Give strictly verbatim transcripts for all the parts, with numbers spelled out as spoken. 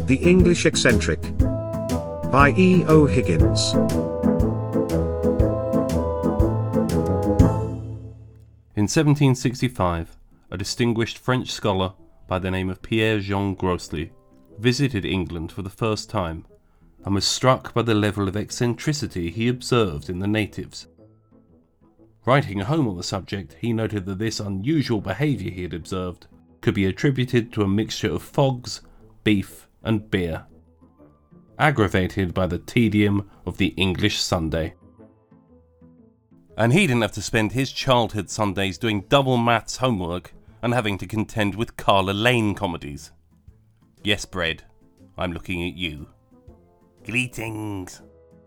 The English Eccentric by E. O. Higgins. In seventeen sixty-five, a distinguished French scholar by the name of Pierre-Jean Grosley visited England for the first time and was struck by the level of eccentricity he observed in the natives. Writing home on the subject, he noted that this unusual behaviour he had observed could be attributed to a mixture of fogs, beef and beer, aggravated by the tedium of the English Sunday. And he didn't have to spend his childhood Sundays doing double maths homework and having to contend with Carla Lane comedies. Yes, Bread, I'm looking at you. Greetings.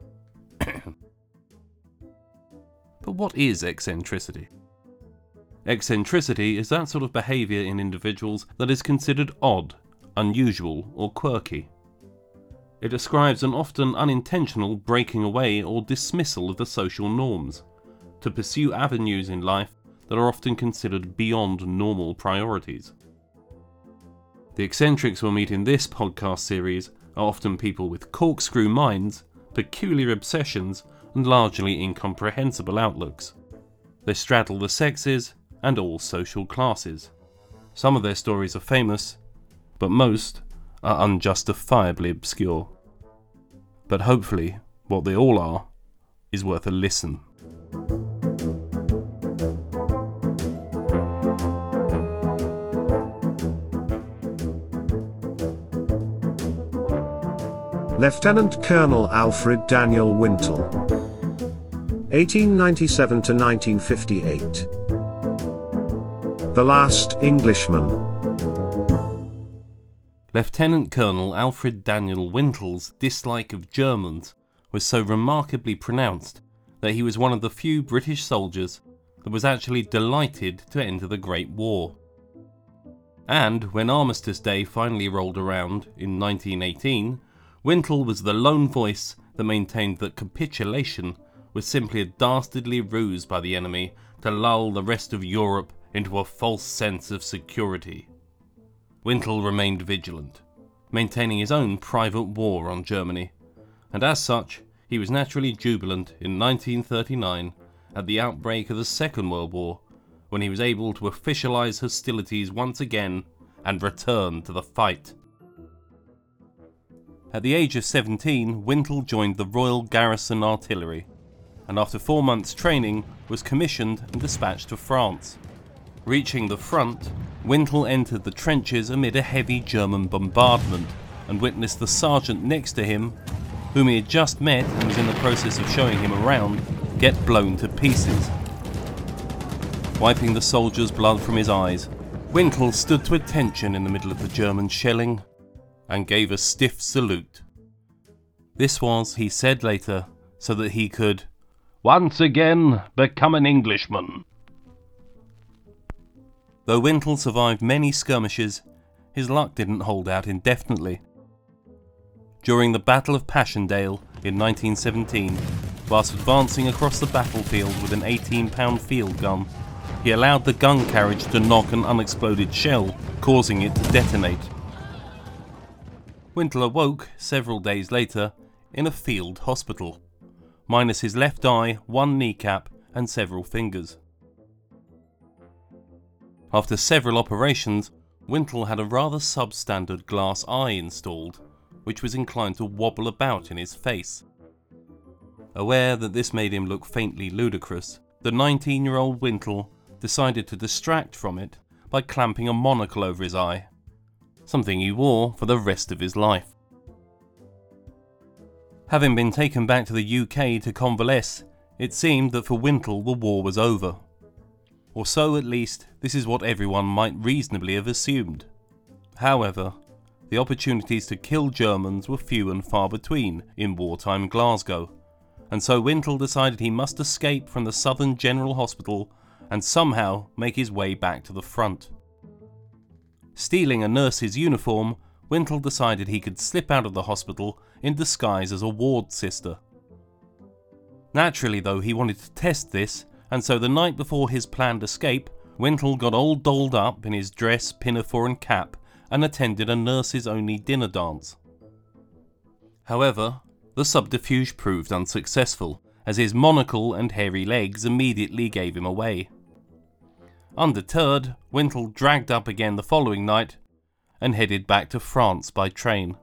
But what is eccentricity? Eccentricity is that sort of behaviour in individuals that is considered odd, unusual, or quirky. It describes an often unintentional breaking away or dismissal of the social norms, to pursue avenues in life that are often considered beyond normal priorities. The eccentrics we'll meet in this podcast series are often people with corkscrew minds, peculiar obsessions, and largely incomprehensible outlooks. They straddle the sexes and all social classes. Some of their stories are famous, but most are unjustifiably obscure. But hopefully, what they all are is worth a listen. Lieutenant Colonel Alfred Daniel Wintle, eighteen ninety-seven to nineteen fifty-eight. The Last Englishman. Lieutenant Colonel Alfred Daniel Wintle's dislike of Germans was so remarkably pronounced that he was one of the few British soldiers that was actually delighted to enter the Great War. And when Armistice Day finally rolled around in nineteen eighteen, Wintle was the lone voice that maintained that capitulation was simply a dastardly ruse by the enemy to lull the rest of Europe into a false sense of security. Wintle remained vigilant, maintaining his own private war on Germany, and as such, he was naturally jubilant in nineteen thirty-nine at the outbreak of the Second World War, when he was able to officialise hostilities once again and return to the fight. At the age of seventeen, Wintle joined the Royal Garrison Artillery, and after four months' training was commissioned and dispatched to France. Reaching the front, Wintle entered the trenches amid a heavy German bombardment and witnessed the sergeant next to him, whom he had just met and was in the process of showing him around, get blown to pieces. Wiping the soldier's blood from his eyes, Wintle stood to attention in the middle of the German shelling and gave a stiff salute. This was, he said later, so that he could once again become an Englishman. Though Wintle survived many skirmishes, his luck didn't hold out indefinitely. During the Battle of Passchendaele in nineteen seventeen, whilst advancing across the battlefield with an eighteen pound field gun, he allowed the gun carriage to knock an unexploded shell, causing it to detonate. Wintle awoke several days later in a field hospital, minus his left eye, one kneecap and several fingers. After several operations, Wintle had a rather substandard glass eye installed, which was inclined to wobble about in his face. Aware that this made him look faintly ludicrous, the nineteen-year-old Wintle decided to distract from it by clamping a monocle over his eye, something he wore for the rest of his life. Having been taken back to the U K to convalesce, it seemed that for Wintle the war was over. Or so at least, this is what everyone might reasonably have assumed. However, the opportunities to kill Germans were few and far between in wartime Glasgow, and so Wintle decided he must escape from the Southern General Hospital and somehow make his way back to the front. Stealing a nurse's uniform, Wintle decided he could slip out of the hospital in disguise as a ward sister. Naturally though, he wanted to test this, and so the night before his planned escape, Wintle got all dolled up in his dress, pinafore and cap and attended a nurses-only dinner dance. However, the subterfuge proved unsuccessful, as his monocle and hairy legs immediately gave him away. Undeterred, Wintle dragged up again the following night and headed back to France by train.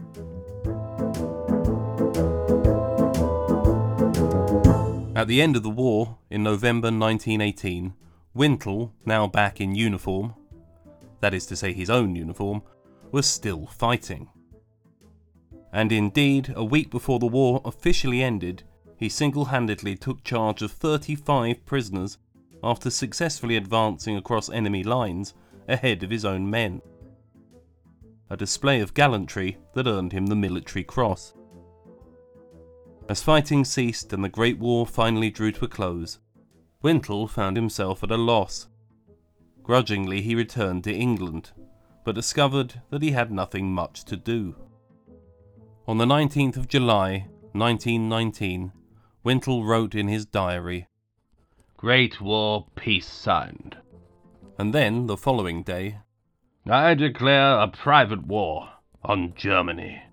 At the end of the war, in November nineteen eighteen, Wintle, now back in uniform, that is to say his own uniform, was still fighting. And indeed, a week before the war officially ended, he single-handedly took charge of thirty-five prisoners after successfully advancing across enemy lines ahead of his own men. A display of gallantry that earned him the Military Cross. As fighting ceased and the Great War finally drew to a close, Wintle found himself at a loss. Grudgingly he returned to England, but discovered that he had nothing much to do. On the nineteenth of July, nineteen nineteen, Wintle wrote in his diary, "Great War, peace signed." And then, the following day, "I declare a private war on Germany."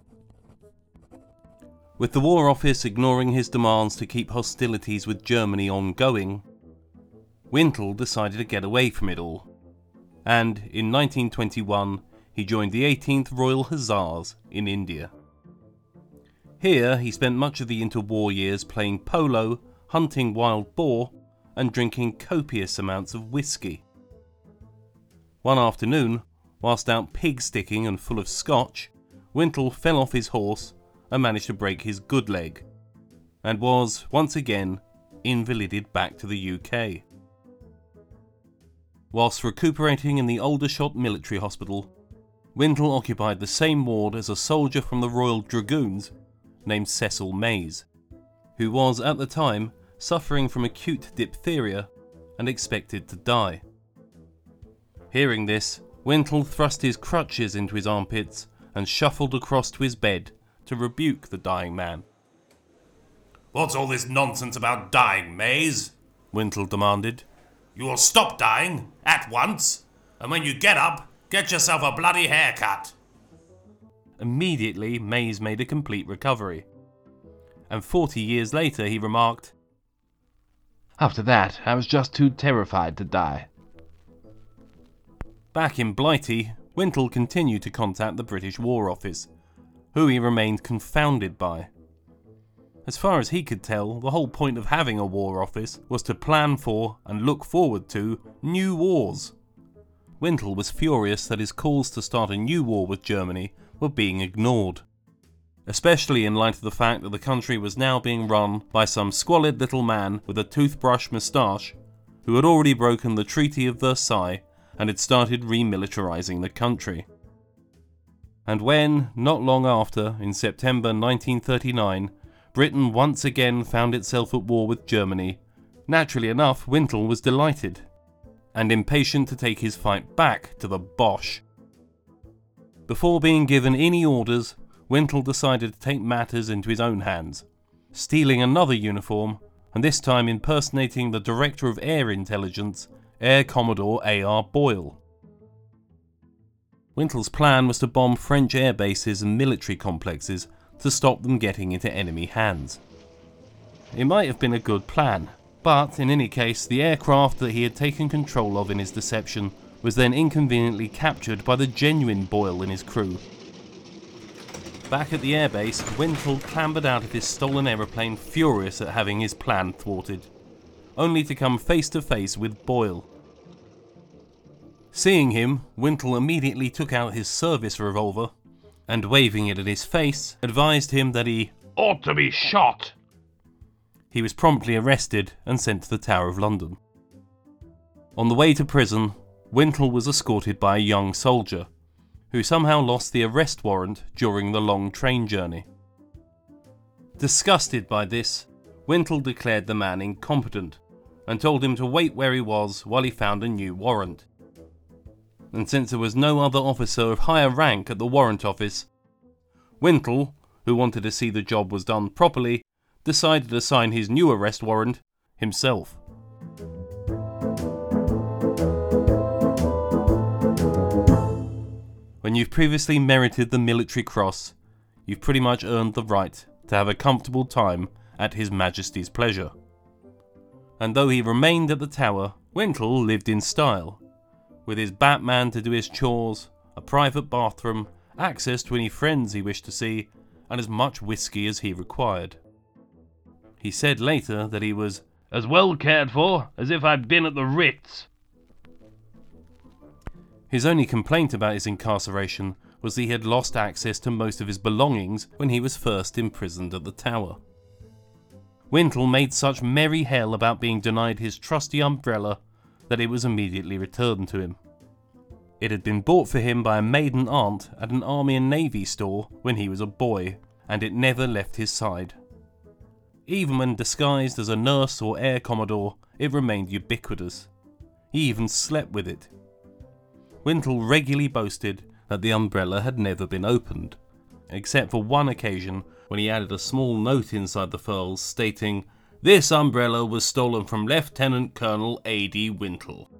With the War Office ignoring his demands to keep hostilities with Germany ongoing, Wintle decided to get away from it all, and in nineteen twenty-one he joined the eighteenth Royal Hussars in India. Here he spent much of the interwar years playing polo, hunting wild boar, and drinking copious amounts of whiskey. One afternoon, whilst out pig sticking and full of scotch, Wintle fell off his horse and managed to break his good leg, and was, once again, invalided back to the U K. Whilst recuperating in the Aldershot Military Hospital, Wintle occupied the same ward as a soldier from the Royal Dragoons named Cecil Mays, who was at the time suffering from acute diphtheria and expected to die. Hearing this, Wintle thrust his crutches into his armpits and shuffled across to his bed to rebuke the dying man. "What's all this nonsense about dying, Mays?" Wintle demanded. "You will stop dying, at once, and when you get up, get yourself a bloody haircut." Immediately, Mays made a complete recovery, and forty years later he remarked, "After that, I was just too terrified to die." Back in Blighty, Wintle continued to contact the British War Office, who he remained confounded by. As far as he could tell, the whole point of having a War Office was to plan for and look forward to new wars. Wintle was furious that his calls to start a new war with Germany were being ignored, especially in light of the fact that the country was now being run by some squalid little man with a toothbrush moustache who had already broken the Treaty of Versailles and had started remilitarizing the country. And when, not long after, in September nineteen thirty-nine, Britain once again found itself at war with Germany, naturally enough, Wintle was delighted, and impatient to take his fight back to the Boche. Before being given any orders, Wintle decided to take matters into his own hands, stealing another uniform, and this time impersonating the Director of Air Intelligence, Air Commodore A R Boyle. Wintle's plan was to bomb French air bases and military complexes to stop them getting into enemy hands. It might have been a good plan, but in any case, the aircraft that he had taken control of in his deception was then inconveniently captured by the genuine Boyle and his crew. Back at the airbase, Wintle clambered out of his stolen aeroplane furious at having his plan thwarted, only to come face to face with Boyle. Seeing him, Wintle immediately took out his service revolver and, waving it at his face, advised him that he ought to be shot. He was promptly arrested and sent to the Tower of London. On the way to prison, Wintle was escorted by a young soldier, who somehow lost the arrest warrant during the long train journey. Disgusted by this, Wintle declared the man incompetent and told him to wait where he was while he found a new warrant. And since there was no other officer of higher rank at the warrant office, Wintle, who wanted to see the job was done properly, decided to sign his new arrest warrant himself. When you've previously merited the Military Cross, you've pretty much earned the right to have a comfortable time at His Majesty's pleasure. And though he remained at the tower, Wintle lived in style, with his Batman to do his chores, a private bathroom, access to any friends he wished to see, and as much whiskey as he required. He said later that he was as well cared for as if I'd been at the Ritz. His only complaint about his incarceration was that he had lost access to most of his belongings when he was first imprisoned at the tower. Wintle made such merry hell about being denied his trusty umbrella that it was immediately returned to him. It had been bought for him by a maiden aunt at an Army and Navy store when he was a boy, and it never left his side. Even when disguised as a nurse or air commodore, it remained ubiquitous. He even slept with it. Wintle regularly boasted that the umbrella had never been opened, except for one occasion when he added a small note inside the furls stating, "This umbrella was stolen from Lieutenant Colonel A D Wintle."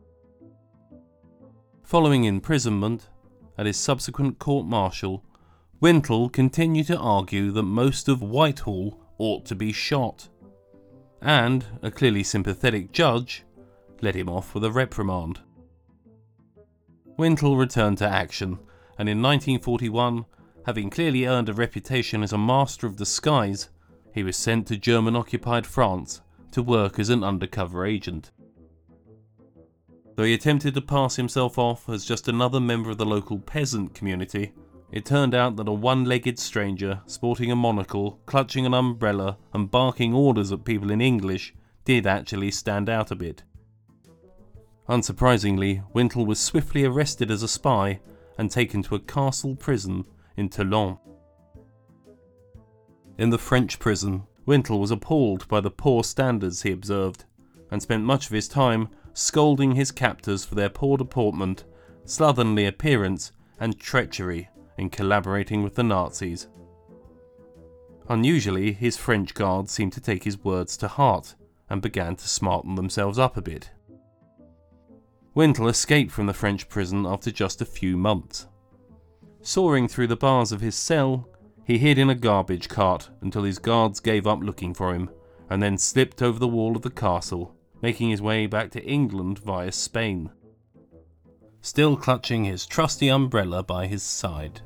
Following imprisonment, at his subsequent court-martial, Wintle continued to argue that most of Whitehall ought to be shot, and a clearly sympathetic judge let him off with a reprimand. Wintle returned to action, and in nineteen forty-one, having clearly earned a reputation as a master of disguise, he was sent to German-occupied France to work as an undercover agent. Though he attempted to pass himself off as just another member of the local peasant community, it turned out that a one-legged stranger, sporting a monocle, clutching an umbrella and barking orders at people in English, did actually stand out a bit. Unsurprisingly, Wintle was swiftly arrested as a spy and taken to a castle prison in Toulon. In the French prison, Wintle was appalled by the poor standards he observed, and spent much of his time scolding his captors for their poor deportment, slovenly appearance, and treachery in collaborating with the Nazis. Unusually, his French guards seemed to take his words to heart and began to smarten themselves up a bit. Wintle escaped from the French prison after just a few months. Soaring through the bars of his cell, he hid in a garbage cart until his guards gave up looking for him, and then slipped over the wall of the castle, making his way back to England via Spain, still clutching his trusty umbrella by his side.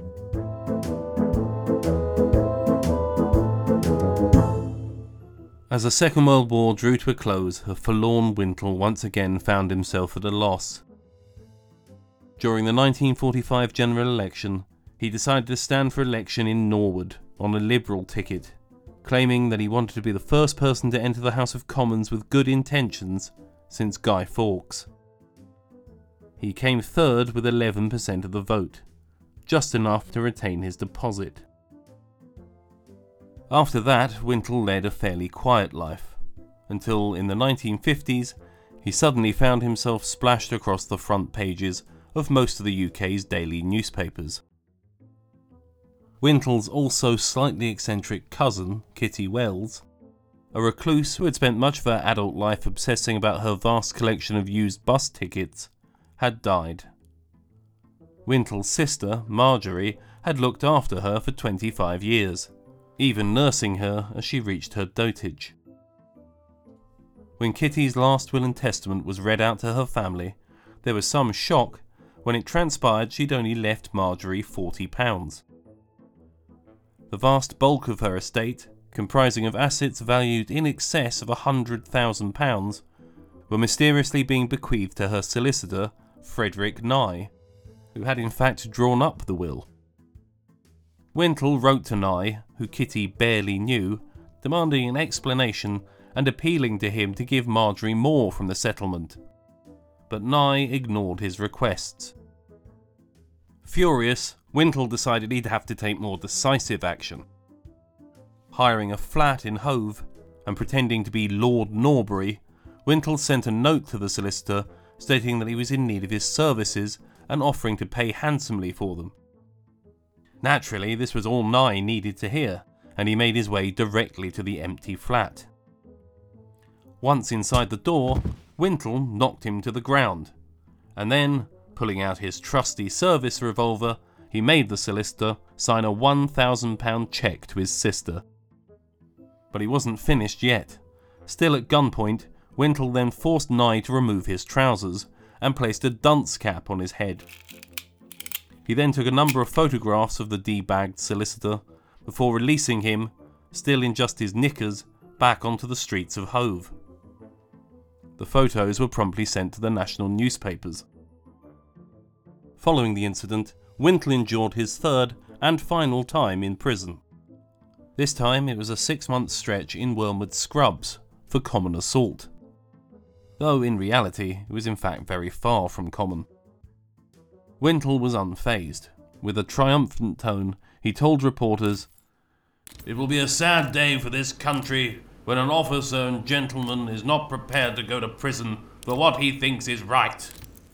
As the Second World War drew to a close, a forlorn Wintle once again found himself at a loss. During the nineteen forty-five general election, he decided to stand for election in Norwood on a Liberal ticket, claiming that he wanted to be the first person to enter the House of Commons with good intentions since Guy Fawkes. He came third with eleven percent of the vote, just enough to retain his deposit. After that, Wintle led a fairly quiet life, until in the nineteen fifties he suddenly found himself splashed across the front pages of most of the U K's daily newspapers. Wintle's also slightly eccentric cousin, Kitty Wells, a recluse who had spent much of her adult life obsessing about her vast collection of used bus tickets, had died. Wintle's sister, Marjorie, had looked after her for twenty-five years, even nursing her as she reached her dotage. When Kitty's last will and testament was read out to her family, there was some shock when it transpired she'd only left Marjorie forty pounds. The vast bulk of her estate, comprising of assets valued in excess of one hundred thousand pounds, were mysteriously being bequeathed to her solicitor, Frederick Nye, who had in fact drawn up the will. Wintle wrote to Nye, who Kitty barely knew, demanding an explanation and appealing to him to give Marjorie more from the settlement, but Nye ignored his requests. Furious, Wintle decided he'd have to take more decisive action. Hiring a flat in Hove and pretending to be Lord Norbury, Wintle sent a note to the solicitor stating that he was in need of his services and offering to pay handsomely for them. Naturally, this was all Nye needed to hear, and he made his way directly to the empty flat. Once inside the door, Wintle knocked him to the ground, and then, pulling out his trusty service revolver, he made the solicitor sign a one thousand pound cheque to his sister. But he wasn't finished yet. Still at gunpoint, Wintle then forced Nye to remove his trousers and placed a dunce cap on his head. He then took a number of photographs of the de-bagged solicitor before releasing him, still in just his knickers, back onto the streets of Hove. The photos were promptly sent to the national newspapers. Following the incident, Wintle endured his third and final time in prison. This time it was a six-month stretch in Wormwood Scrubs for common assault. Though in reality it was in fact very far from common. Wintle was unfazed. With a triumphant tone, he told reporters, "It will be a sad day for this country when an officer and gentleman is not prepared to go to prison for what he thinks is right."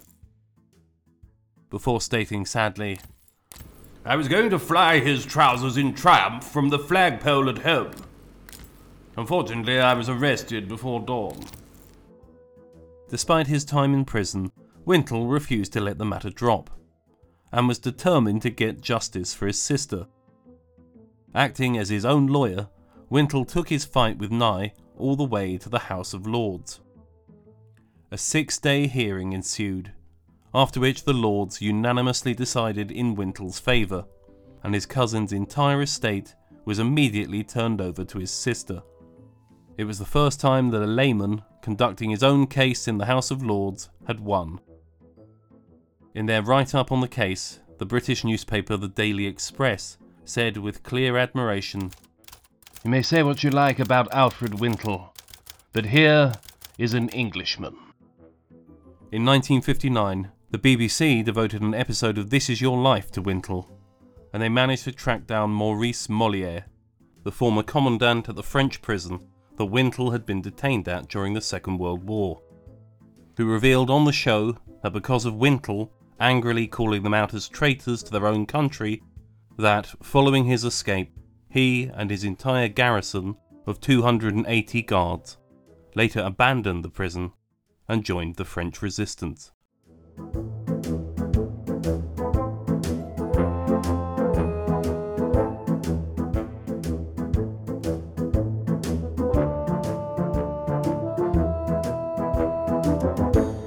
Before stating sadly, "I was going to fly his trousers in triumph from the flagpole at home. Unfortunately, I was arrested before dawn." Despite his time in prison, Wintle refused to let the matter drop, and was determined to get justice for his sister. Acting as his own lawyer, Wintle took his fight with Nye all the way to the House of Lords. A six-day hearing ensued, after which the Lords unanimously decided in Wintle's favour, and his cousin's entire estate was immediately turned over to his sister. It was the first time that a layman, conducting his own case in the House of Lords, had won. In their write-up on the case, the British newspaper The Daily Express said with clear admiration, "You may say what you like about Alfred Wintle, but here is an Englishman." In nineteen fifty-nine, the B B C devoted an episode of This Is Your Life to Wintle, and they managed to track down Maurice Molière, the former commandant at the French prison that Wintle had been detained at during the Second World War, who revealed on the show that because of Wintle angrily calling them out as traitors to their own country, that, following his escape, he and his entire garrison of two hundred eighty guards later abandoned the prison and joined the French resistance.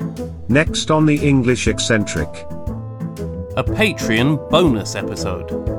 Next on the English Eccentric. A Patreon bonus episode.